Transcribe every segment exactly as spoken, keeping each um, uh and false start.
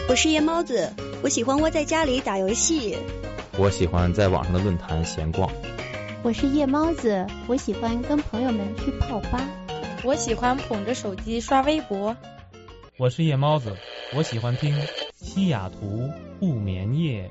我是夜猫子，我喜欢窝在家里打游戏。 我喜欢在网上的论坛闲逛。 我是夜猫子，我喜欢跟朋友们去泡吧。 我喜欢捧着手机刷微博。 我是夜猫子，我喜欢听西雅图不眠夜。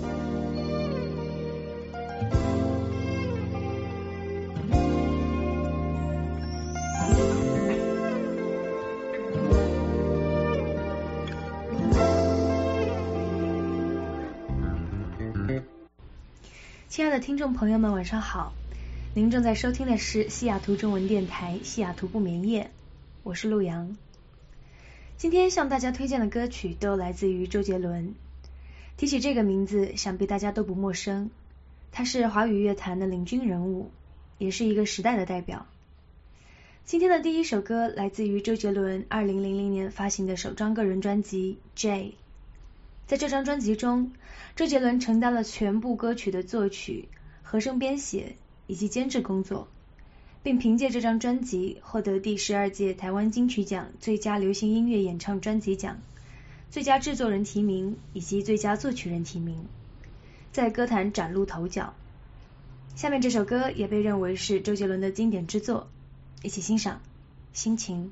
亲爱的听众朋友们，晚上好！您正在收听的是西雅图中文电台西雅图不眠夜，我是陆阳。今天向大家推荐的歌曲都来自于周杰伦。提起这个名字，想必大家都不陌生，他是华语乐坛的领军人物，也是一个时代的代表。今天的第一首歌来自于周杰伦二零零零年发行的首张个人专辑 J。 在这张专辑中，周杰伦承担了全部歌曲的作曲、和声编写以及监制工作，并凭借这张专辑获得第十二届台湾金曲奖最佳流行音乐演唱专辑奖、最佳制作人提名以及最佳作曲人提名，在歌坛崭露头角。下面这首歌也被认为是周杰伦的经典之作，一起欣赏《心情》。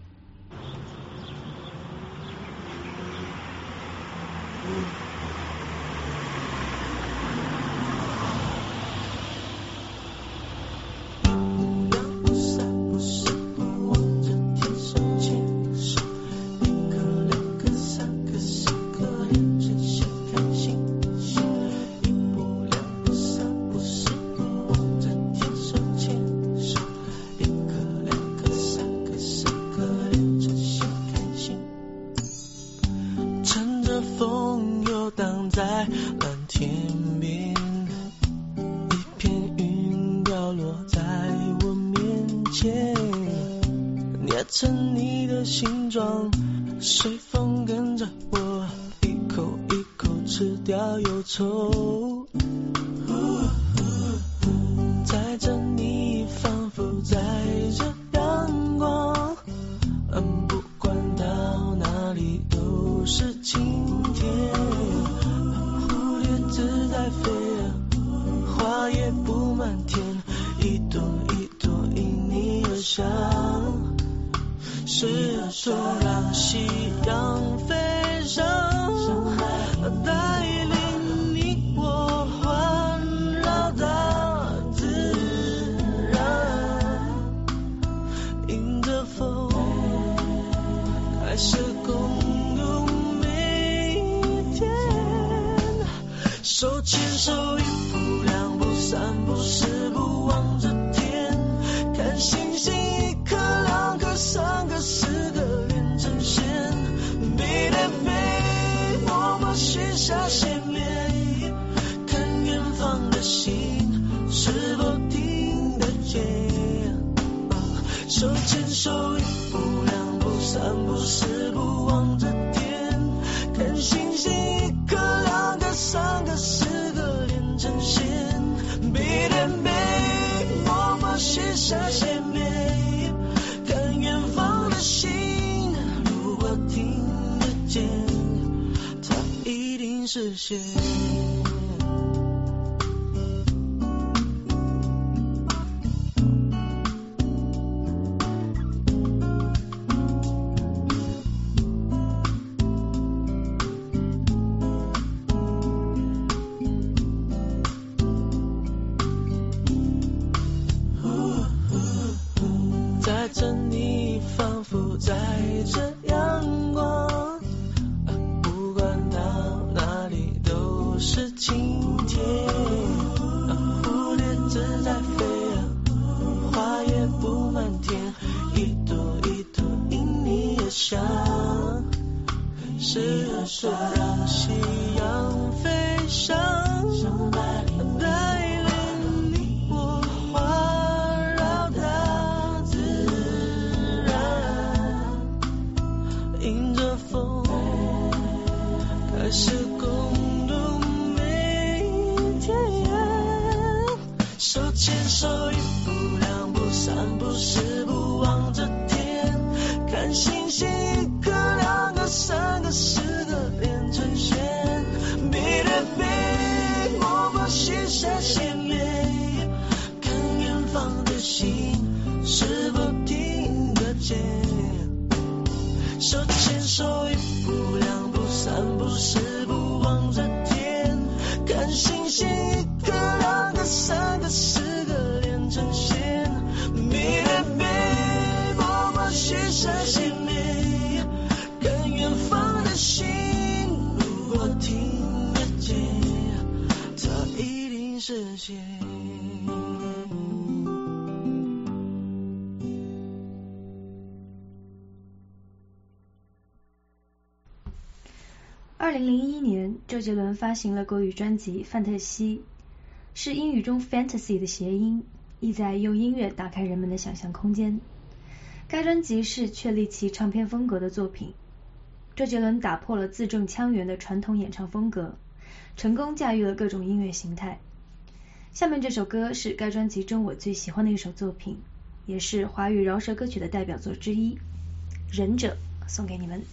成你的形状，随风跟着我一口一口吃掉忧愁，载着你仿佛载着阳光，嗯，不管到哪里都是晴天，蝴蝶自在飞，花也布满天，一朵一朵因你而香，是说让夕阳飞上，带领你我环绕大自然，迎着风开始共度每一天，手牵手一步两步三步四步望着天，看星星一颗两颗三个四个连成线，背对背我们许下心愿，看远方的星是否听得见，手牵手一步两步三步四步望着天，看星星一颗两个三个四个连成线，背对背我们许下心愿，看远方的星如果听得见，它一定实现。载着你仿佛载着阳光，不管到哪里都是晴天，蝴蝶自在飞，花也布满天，一朵一朵因你而香，是说让夕阳飞上，带领你我环绕大自然，迎着风开始共度每一天，手牵手一步两步三步四步望着天，看星星一颗两个三个四个连界。 二零零一年，周杰伦发行了国语专辑《范特西》，是英语中 fantasy 的谐音，意在用音乐打开人们的想象空间。该专辑是确立其唱片风格的作品。周杰伦打破了字正腔圆的传统演唱风格，成功驾驭了各种音乐形态。下面这首歌是该专辑中我最喜欢的一首作品，也是华语饶舌歌曲的代表作之一，《忍者》，送给你们。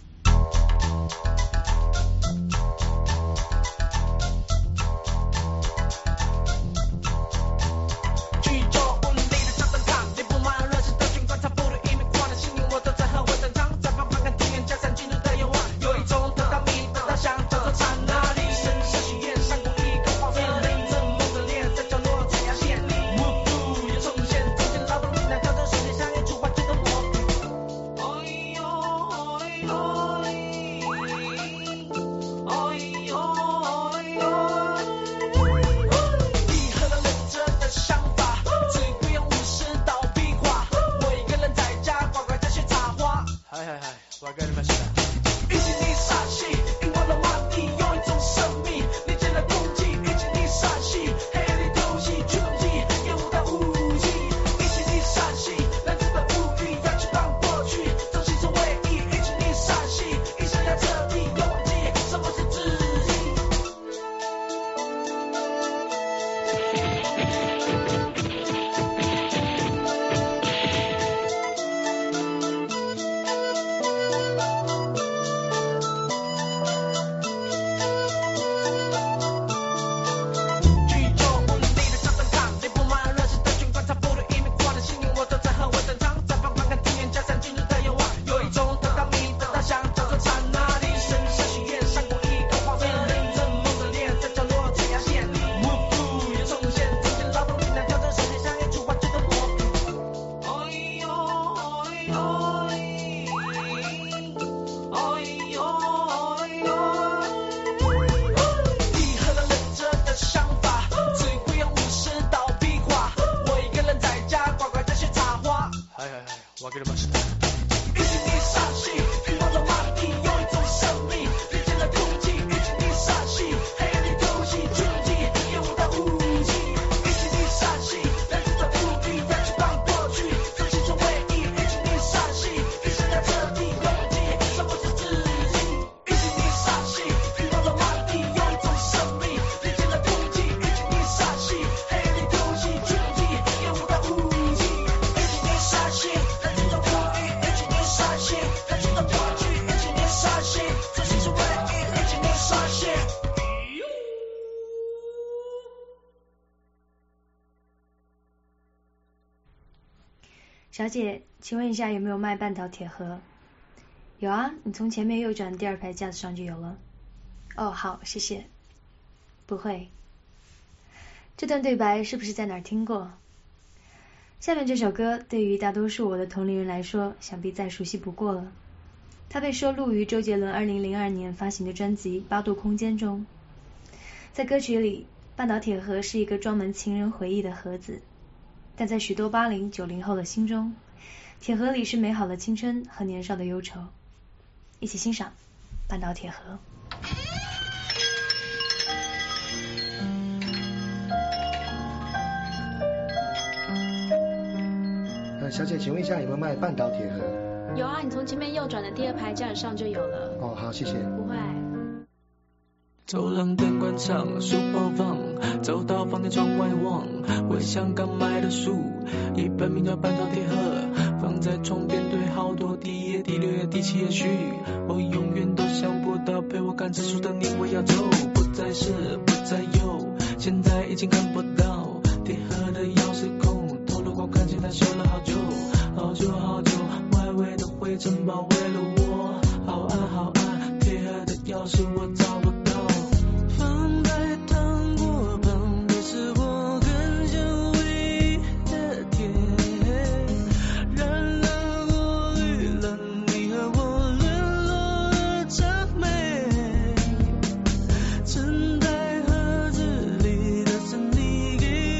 小姐，请问一下有没有卖半岛铁盒？有啊，你从前面右转第二排架子上就有了。哦，好，谢谢。不会。这段对白是不是在哪儿听过？下面这首歌对于大多数我的同龄人来说，想必再熟悉不过了。它被收录于周杰伦二零零二年发行的专辑《八度空间》中。在歌曲里，半岛铁盒是一个装满情人回忆的盒子，但在许多八零、九零后的心中，铁盒里是美好的青春和年少的忧愁。一起欣赏半岛铁盒。 呃，小姐，请问一下有没有卖半岛铁盒？ 有啊，你从前面右转的第二排架子上就有了。 哦，好，谢谢。 不会。 走廊灯关上，书包放，走到房间窗外望，回想刚买的书，一本名叫《半岛铁盒》，放在床边堆好多，第一页、第六页、第七页序，我永远都想不到陪我看这书的你会要走，不再是，不再有，现在已经看不到，铁盒的钥匙孔，透露光看见它修了好久，好久好久，外围的灰尘包围了我，好暗好暗，铁盒的钥匙我找不到。 沉在盒子里的是你给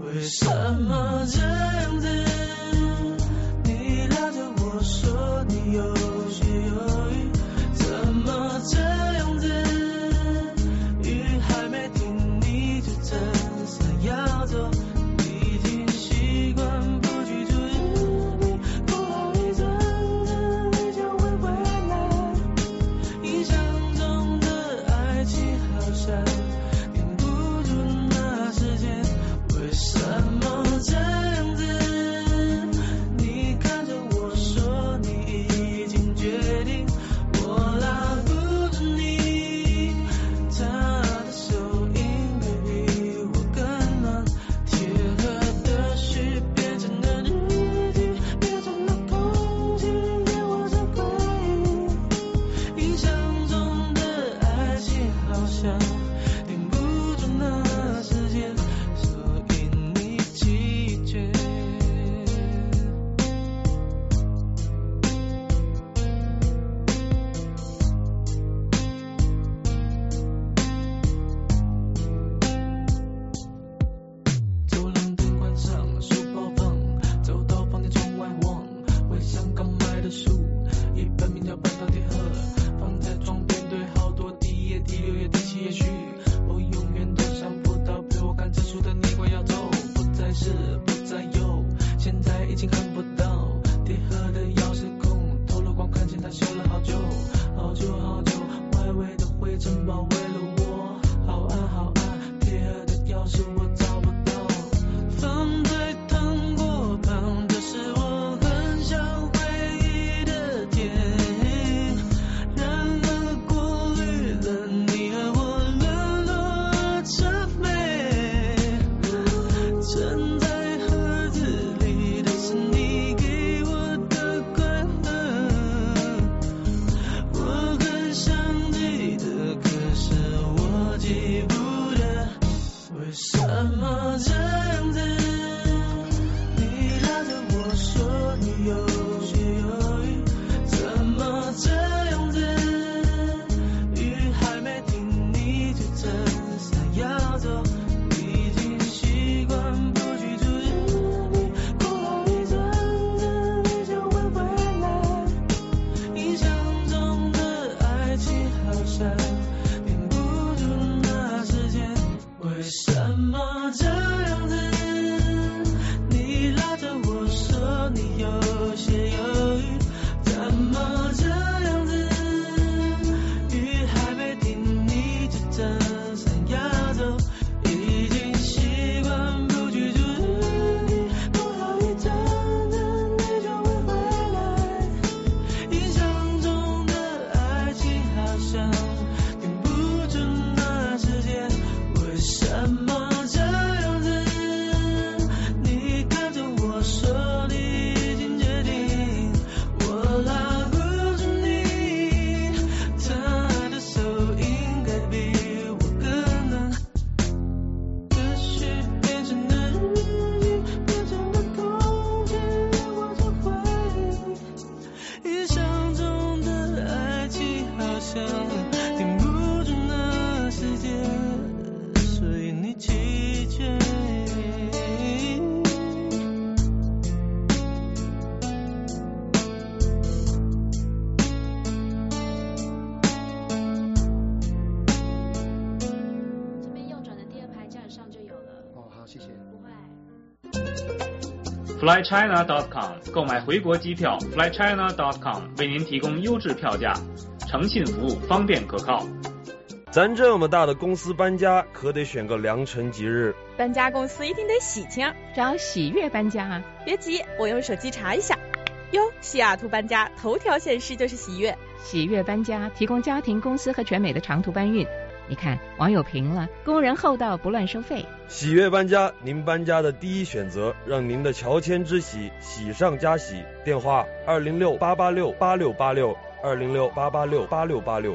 为什么这样子？你拉着我说你有些犹豫，怎么这样子？雨还没停，你就真想要走，已经习惯不去注意，过好一阵子你就会回来。印象中的爱情好像停不住那时间，为什么这样子？你看着我说你已经决定，我拉不住你，他的手应该比我更暖，贴合的序变成了日记，变成了空气，给我这回忆。印象中的爱情好像停不住那时间，所以你拒绝。走廊灯关上，书包放，走到房间窗外望，回想刚买的书，一本名叫半导体盒，放在床边堆好多第一页、第六页、第七页序。我永远都想不到陪我看这书的你快要走，不再是不再有，现在已经看不到铁盒的钥匙孔，透了光看见它修了好久好久好久，外围的灰尘包围了我，好暗好暗，铁盒的钥匙我找不到，放在糖果旁，这是我很想回忆的甜，然而过滤了你和我沦落成美，沉在盒子里的是你给我的快乐，我很想记得，可是我记不得，为什么这样子？你拉着我说你有些犹豫，怎么这样子？雨还没停，你就真想要走，已经习惯不去注意，过好一阵子你就会回来。印象中的爱情好像停不住那时间，为什么这样子？你拉着我说你有些犹豫，怎么这样子？雨还没停，你就真想要走，已经习惯不去注意，过好一阵子你就会回来。印象中的爱情好像停不住那时间，为什么这样子？你看着我说你已经决定，我拉不住你，他的手应该比我更暖，这序变成了日记，变成了空气，我这回忆。印象中的爱情好像停不住那时间，所以你拒绝。 这边右转的第二排架子上就有了。 哦，好，谢谢。 不会。 fly china dot com 购买回国机票 fly china dot com 为您提供优质票价，诚信服务，方便可靠。 咱这么大的公司搬家，可得选个良辰吉日。 搬家公司一定得喜庆， 找喜悦搬家啊！ 别急，我用手机查一下。哟，西雅图搬家头条显示就是喜悦。 喜悦搬家提供家庭、公司和全美的长途搬运。你看，网友评了，工人厚道，不乱收费。 喜悦搬家，您搬家的第一选择，让您的乔迁之喜喜上加喜。电话：二零六八八六八六八六，二零六八八六八六八六。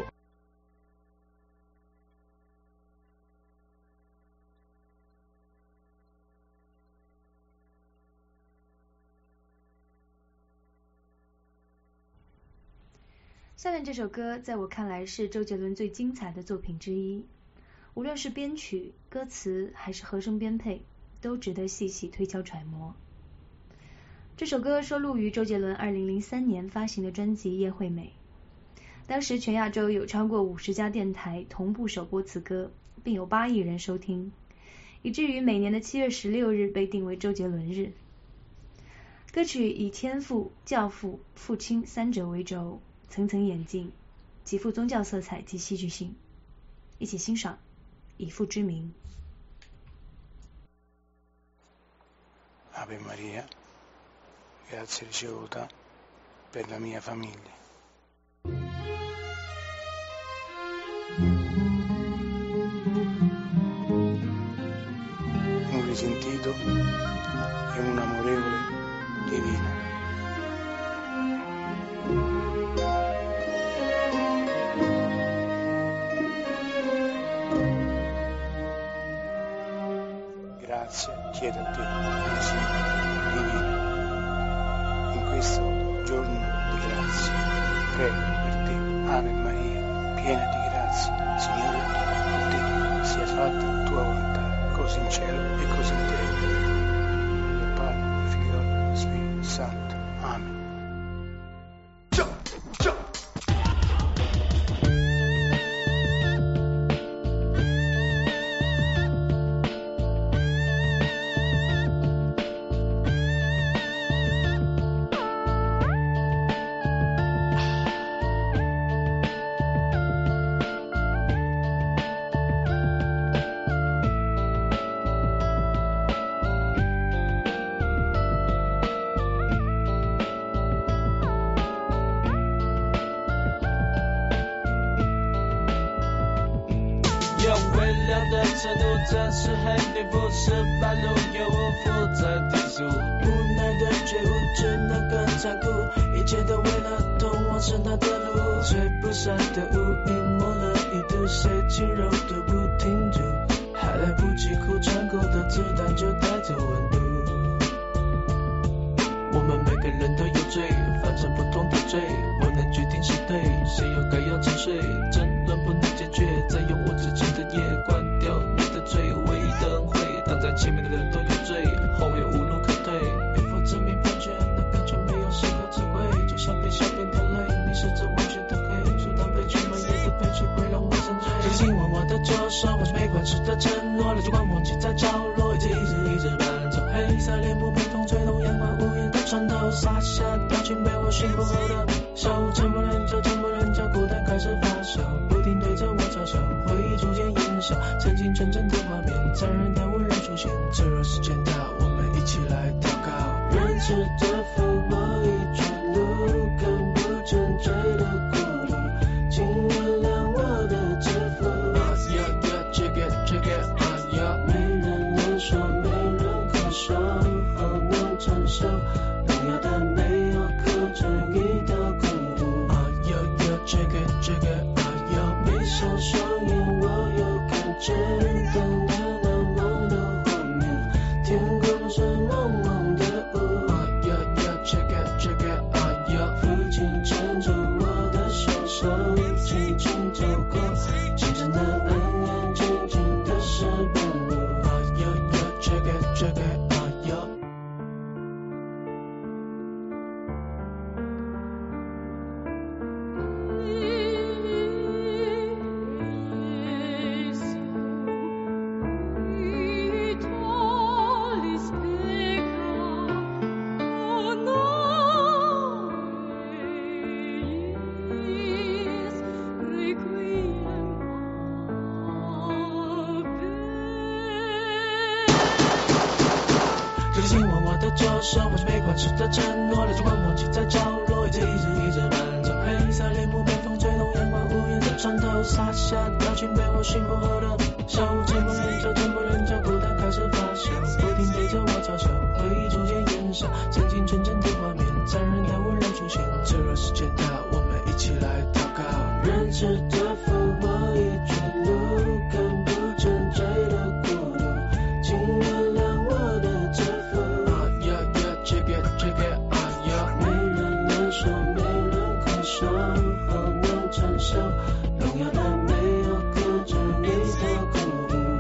下面这首歌在我看来是周杰伦最精彩的作品之一，无论是编曲、歌词还是和声编配， 都值得细细推敲揣摩。这首歌收录于周杰伦二零零三年发行的专辑《叶惠美》，当时全亚洲有超过五十家电台同步首播此歌，并有八亿人收听，以至于每年的七月十六日被定为周杰伦日。歌曲以天父、教父、父亲三者为轴，层层演进，极富宗教色彩及戏剧性。一起欣赏《以父之名》。 Ave Maria, grazie ricevuta per la mia famiglia. Un risentito e un amorevole divino. Grazie, chiedo a te, mio Signore divino, in questo giorno di grazia, prego per te, Ave Maria, piena di grazia, Signore è con te, sia fatta tua volontà, così in cielo e così in terra. Del Padre, del Figlio e dello Spirito Santo. Amen. 程度暂时黑你不是白鹭，有我负责低俗，无奈的觉悟只能更残酷，一切都为了通往神他的路，吹不散的雾隐没了一度，谁轻柔都不停住，还来不及哭，穿过的子弹就带走温度。我们每个人都有罪，犯着不同的罪，我能决定谁对，谁又该要沉睡，争论不能解决，再用我之前的夜关掉你的嘴，唯一的恩惠，挡在前面的人都有罪，后面无路可退，被迫证明判决，那感觉没有适合智慧，就像被小便掉泪，你是这完全的黑，阻挡悲剧满夜的悲剧会让我沉醉，这个今晚我的左手，或是没关系的承诺，泪光忘记在角落，一直一直一直伴奏，黑色帘幕被风吹动，阳光无言的穿透，洒下掉进被我驯服后的手，沉默人就沉默人就孤单开始发酵，不停对着我嘲笑，回忆逐渐烟消，曾经纯真的画面，残忍的温柔出现，脆弱时间到，我们一起来祷告，仁慈的父，我已chuyển路，更不真追的孤独，请原谅我的自负。啊呀呀，这个这个啊呀，没人能说，没人可说，好难承受，荣耀的没有可正义的孤独。啊呀呀，这个这个啊呀，闭上双眼，我又看见等待那梦的画面，天空是蒙蒙的雾。啊呀呀，这个这个啊呀，父亲牵住我的双手，轻轻走过清晨的暗眼，静静的石板路。啊呀呀，这个这个啊呀。这个今晚我的左手，或是没关系的承诺，泪珠光忘记在角落，一直一直一直伴奏，黑色帘幕被风吹动，阳光无言的穿透，洒下掉进被我驯服后的手，沉默人就沉默人就孤单开始发酵，不停对着我嘲笑，回忆逐渐烟消，曾经纯真的画面，残忍的温柔出现，脆弱时间到，我们一起来祷告，仁慈的父，我已chuyển路，更不真追的孤独，请原谅我的自负。啊呀呀，这个这个啊呀，没人能说，没人可说，好难承受，荣耀的没有可正义的孤独。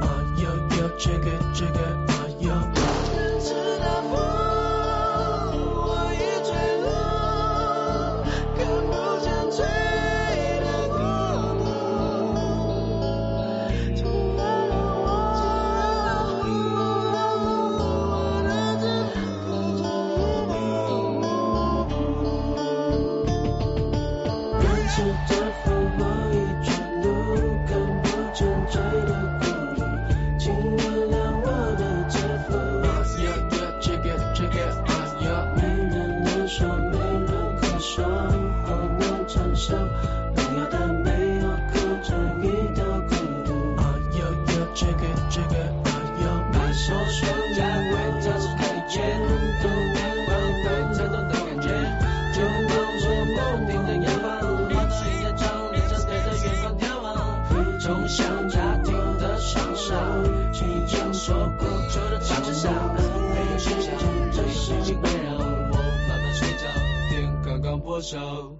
多少？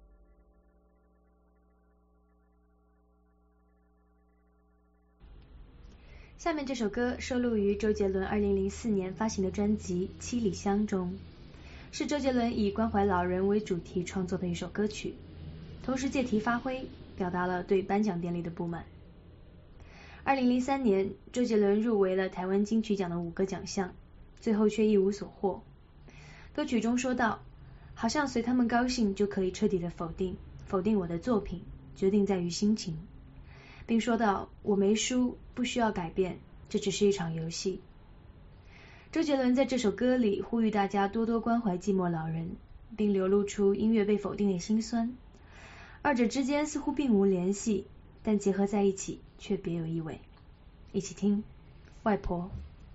下面这首歌收录于周杰伦二零零四年发行的专辑《七里香》中，是周杰伦以关怀老人为主题创作的一首歌曲，同时借题发挥，表达了对颁奖典礼的不满。二零零三年，周杰伦入围了台湾金曲奖的五个奖项，最后却一无所获。歌曲中说道，好像随他们高兴就可以彻底的否定否定我的作品，决定在于心情，并说道，我没输，不需要改变，这只是一场游戏。周杰伦在这首歌里呼吁大家多多关怀寂寞老人，并流露出音乐被否定的辛酸，二者之间似乎并无联系，但结合在一起却别有意味。一起听外婆。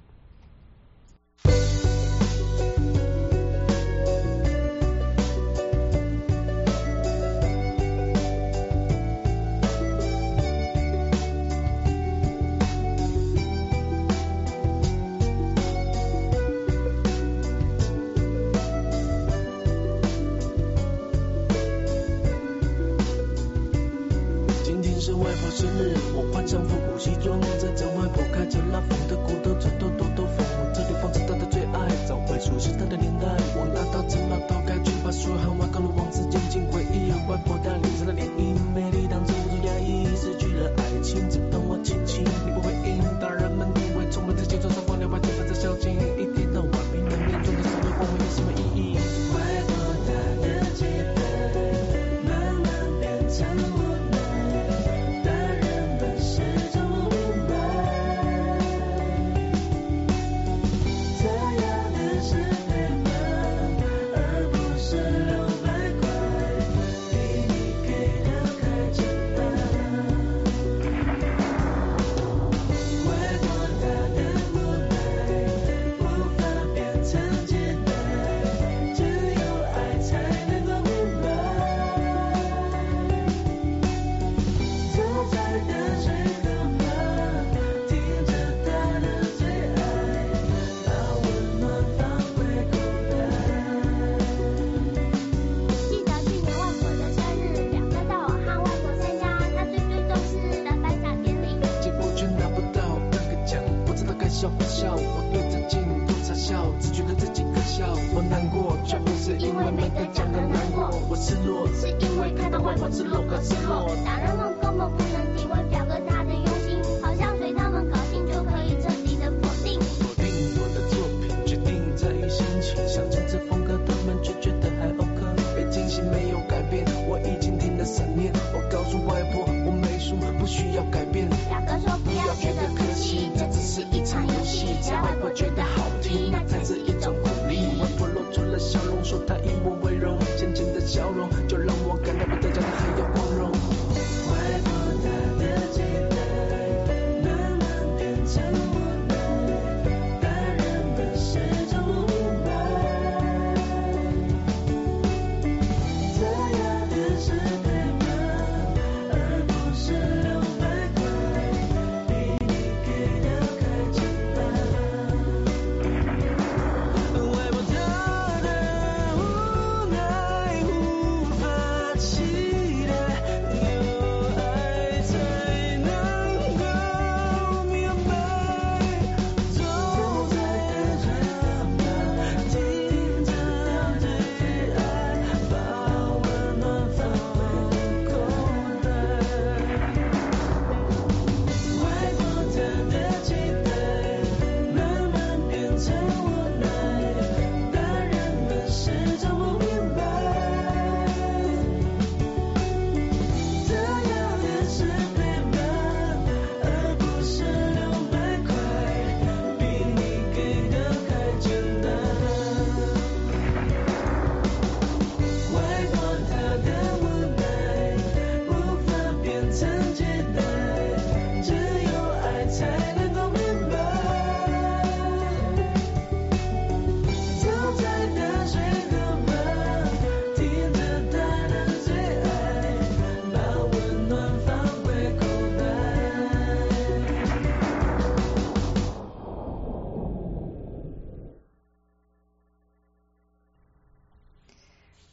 生日，我换上复古西装，在找外婆开着拉风的骨头，这兜兜兜风，这里放着她的最爱，早回熟悉她的年代。往大道城码头开去，把所有汉外公路往事渐渐回忆。外婆带领着的涟漪，美丽当遮不住压抑，失去了爱情，只懂我亲亲。你不回应，大人们以为充满在节奏上放两百天的小径，一天到晚平淡面中的所有光辉有什么意义？外婆带的期待，慢慢变成无奈。 外婆她的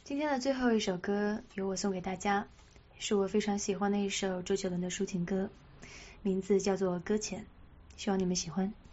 今天的最后一首歌由我送给大家，是我非常喜欢的一首周杰伦的抒情歌，名字叫做《搁浅》，希望你们喜欢。